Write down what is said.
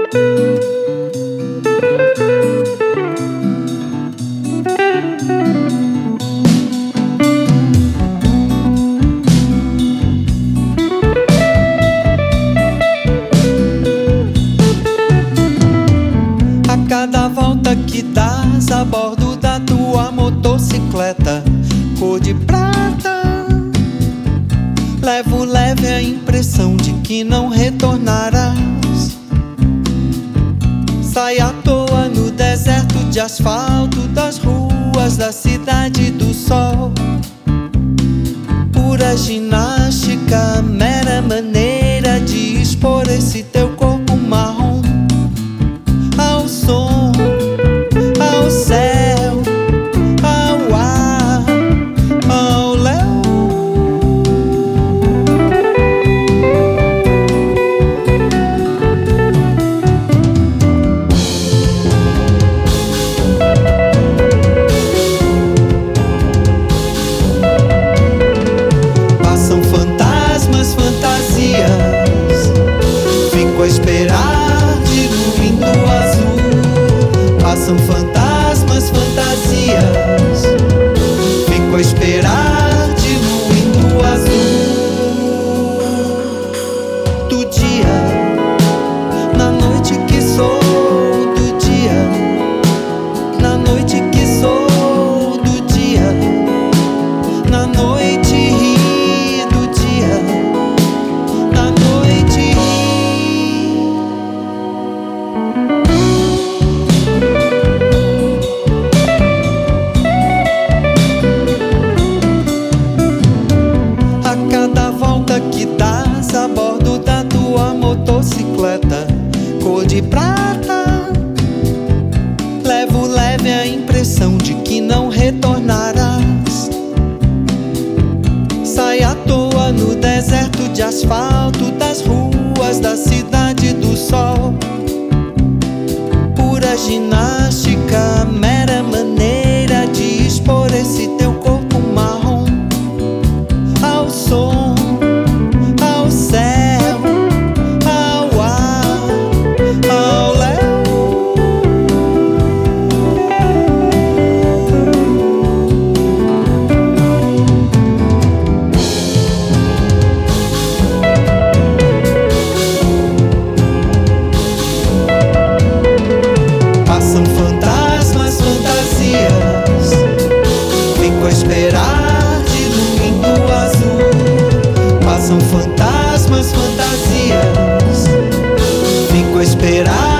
Cada volta que dás a bordo da tua motocicleta cor de prata, levo leve a impressão de que não retornarás. Sai à toa no deserto de asfalto das ruas da cidade do sol. Pura ginástica, mera maneira de expor esse teu corpo marrom ao som, ao céu, ao ar, ao léu. Passam fantasmas, fantasias, fico a esperar diluindo azul. Passam fantasmas, fantasias, fico a esperar diluindo azul do dia, na noite que sou do dia, na noite que sou do dia, na noite ri do dia, na noite ri. Cada volta que dás a bordo da tua motocicleta cor de prata, levo leve a impressão de que não retornarás. Sai à toa no deserto de asfalto das ruas da cidade do sol. Pura ginástica, mera maneira de expor esse teu corpo marrom ao som, ao céu, ao ar, ao léu. Passam fantasmas, fantasias, fico a esperar diluindo azul. Passam fantasmas, fantasias, fico a esperar